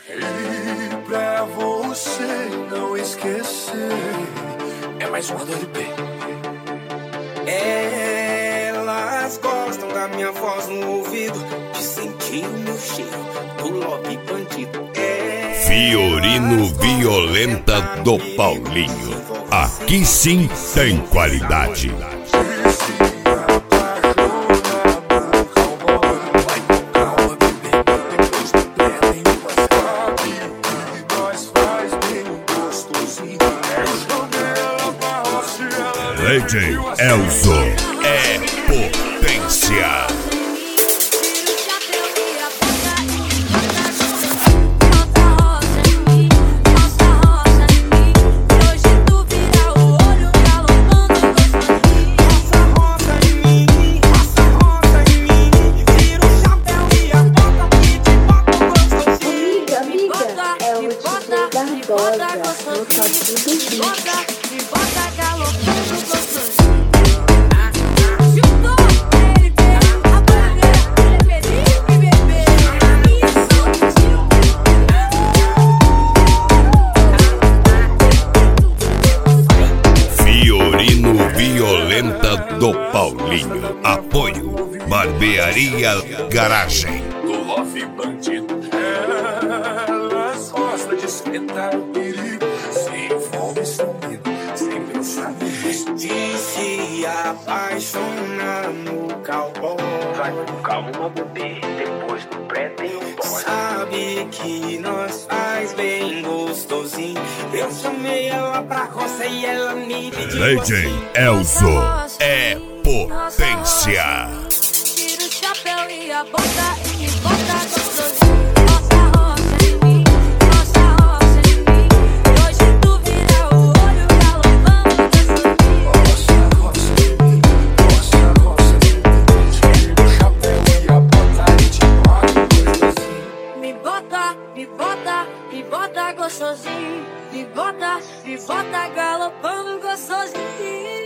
E pra você não esquecer, é mais uma do LP. Elas gostam da minha voz no ouvido, de sentir o meu cheiro do love bandido. Fiorino Violenta do Paulinho. Aqui sim tem qualidade. DJ Elzo é potência. Violenta do Paulinho. Apoio Barbearia Garagem. Do love bandido. Elas gostam de espetar o perigo, se envolve sumido, sem pensar nisso. E se apaixona no cowboy. Vai com calma, bebê, depois do pré tem o pó. Sabe que nós faz bem gostosinho. Eu chamei ela pra roça e ela me pediu. DJ Elzo é potência. Tira o chapéu e a bota e me bota gostosinho. Roça, roça em mim, roça, roça em mim. Hoje tu vira o olho galopando gostosinho. Roça, roça em mim, roça, roça em mim. Tira o chapéu e a bota e te bota gostosinho. Me bota, me bota, me bota gostosinho. Me bota galopando gostosinho.